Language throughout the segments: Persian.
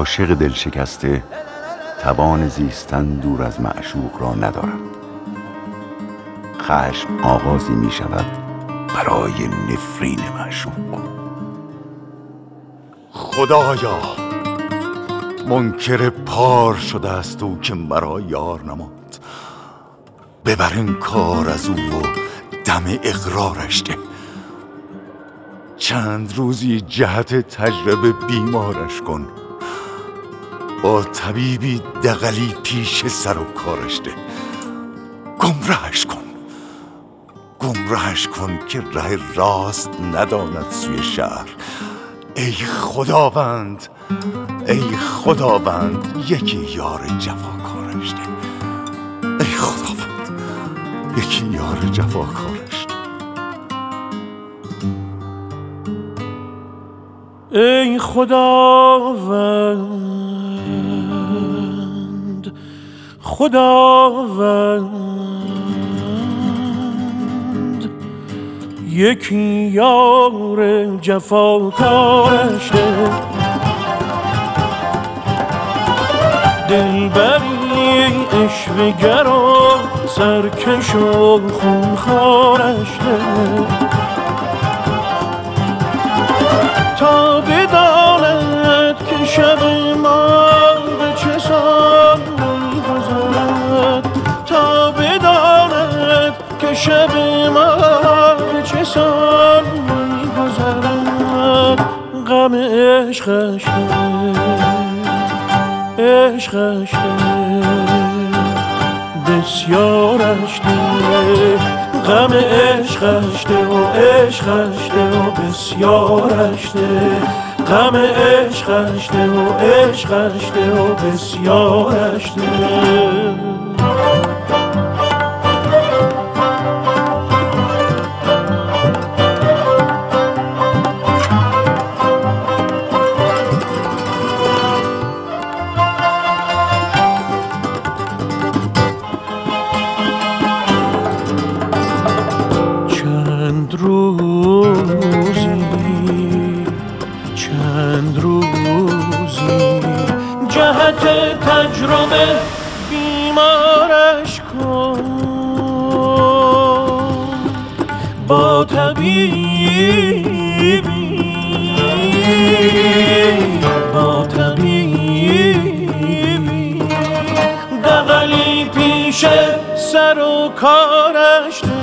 عاشق دل شکسته توان زیستن دور از معشوق را ندارد. خشم آغازی می شود برای نفرین معشوق. خدایا، منکر پار شده است او که مرا یار نماند. ببر این کار از او و دم اقرارش ده. چند روزی جهت تجربه بیمارش کن. با طبیبی دغلی پیش سر و کارش ده. گمرهش کن که ره راست نداند سوی شهر. ای خداوند یکی یار جفاکارش ده. ای خداوند یکی یار جفاکارش ده. ای خداوند یکی یار جفاکارش ده. دلبری عشوه‌گر و سرکش و خونخوارش ده. تا بداند که شب ما به چه سان می‌گذرد. تا بداند که شب ما به چه سان می‌گذرد. غم عشقش بسیارش ده. غم عشقش ده و عشقش ده و بسیارش ده. غم عشقش ده و عشقش ده و بسیارش ده. چند روزی جهت تجربه بیمارش کن. با طبیبی دغلی پیش سر و کارش ده.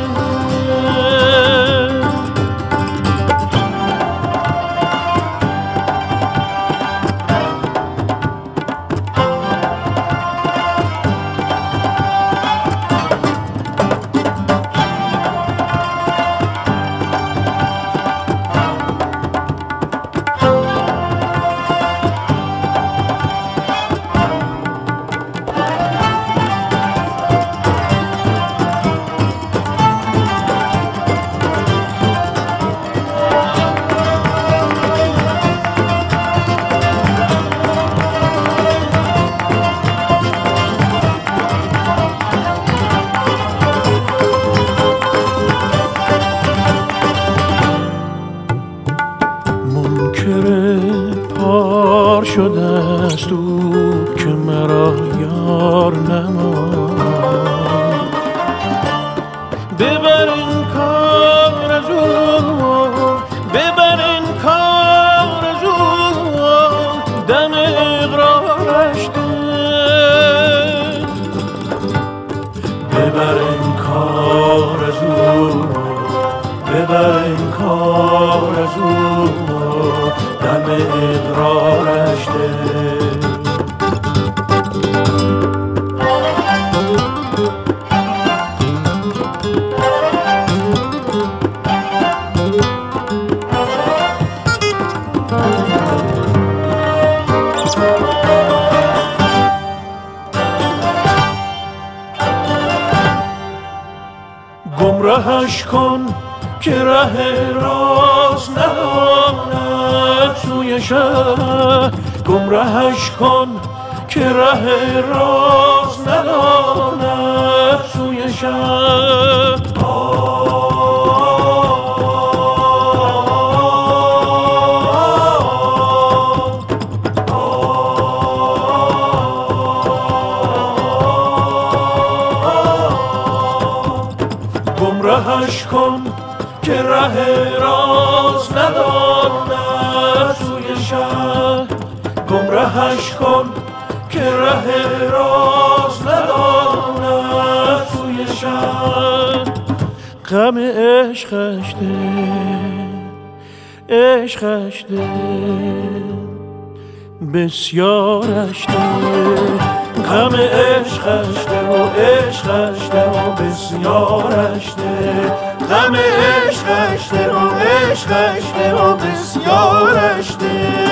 پار شده است او که مرا یار نماند. ببر این کار از او، ببر این کار از او، دم اقرارش ده. ببر این کار از او، ببر این کار از او، دم اقرارش ده. گمرهش کن که ره راست نداند سوی شهر. گمرهش کن که ره راست نداند سوی شهر. گمرهش کن که ره راست نداند سوی شهر گمرهش کن که ره راست نداند سوی شهر غم عشقش ده عشقش ده بسیارش ده غم عشقش ده و عشقش ده و بسیارش ده غم عشقش ده و عشقش ده و بسیارش ده